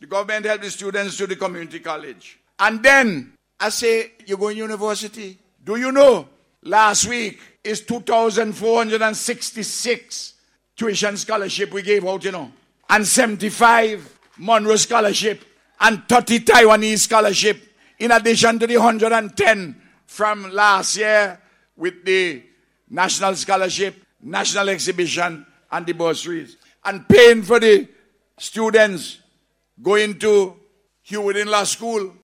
The government helped the students to the community college. And then I say, you go in university. Do you know, last week is 2,466 tuition scholarship we gave out, and 75 Monroe scholarship, and 30 Taiwanese scholarship, in addition to the 110 from last year with the national scholarship, national exhibition, and the bursaries. And paying for the students going to Hugh Whittinglaw School,